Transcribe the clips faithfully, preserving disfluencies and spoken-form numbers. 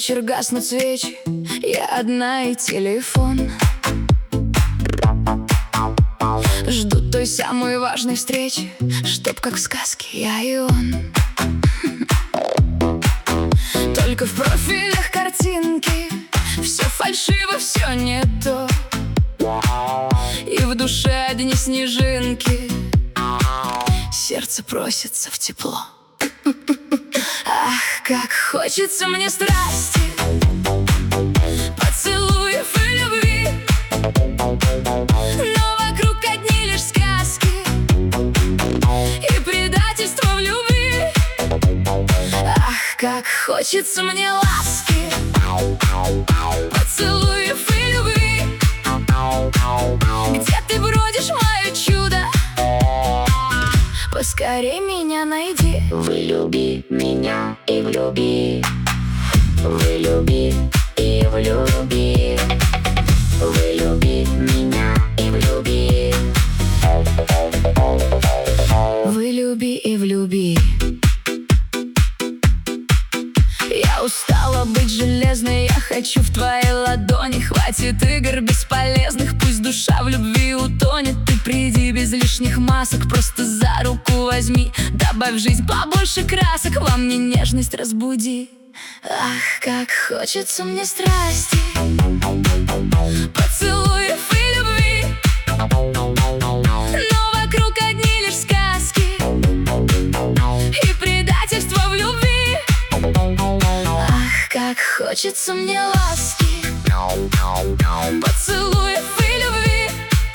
вечер гаснут свечи, я одна и телефон. Жду той самой важной встречи, чтоб как в сказке я и он. Только в профилях картинки все фальшиво, все не то. И в душе одни снежинки, сердце просится в тепло. Ах, как хочется мне страсти, поцелуев и любви, но вокруг одни лишь сказки и предательство в любви. Ах, как хочется мне ласки, поцелуев и любви. Где ты бродишь, мое чудо? Поскорей меня найди. Влюби меня и влюби, влюби и влюби, влюби меня и влюби, Влюби и влюби. Я устала быть железной, я хочу в твоей ладони. Хватит игр бесполезных, пусть душа в любви утонет. Ты приди без лишних масок, просто за руку возьми. Добавь в жизнь побольше красок, во мне нежность разбуди. Ах, как хочется мне страсти, поцелуев и любви, но вокруг одни лишь сказки и предательство в любви. Ах, как хочется мне ласки, поцелуев и любви.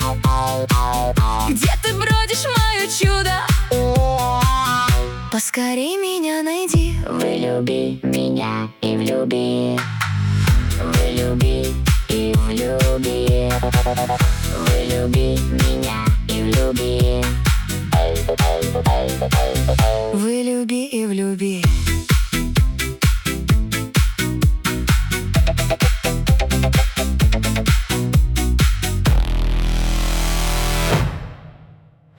Где ты бродишь, мое чудо? Поскорей меня найди. влюби меня и влюби, влюби и влюби, влюби меня.